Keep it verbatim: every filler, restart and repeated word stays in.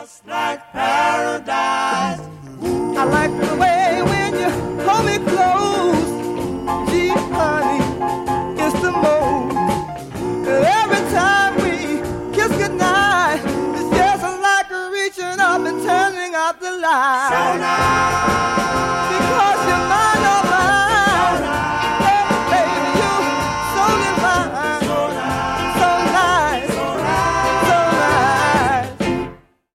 just like paradise. I like the way when you hold me close. Gee, honey, it's the most. Every time we kiss goodnight, it's just like reaching up and turning out the light. So nice.